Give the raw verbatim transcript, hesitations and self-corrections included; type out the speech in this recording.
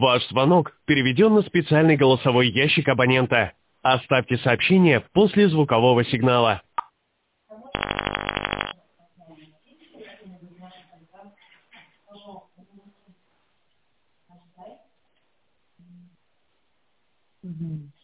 Ваш звонок переведен на специальный голосовой ящик абонента. Оставьте сообщение после звукового сигнала. Мгм.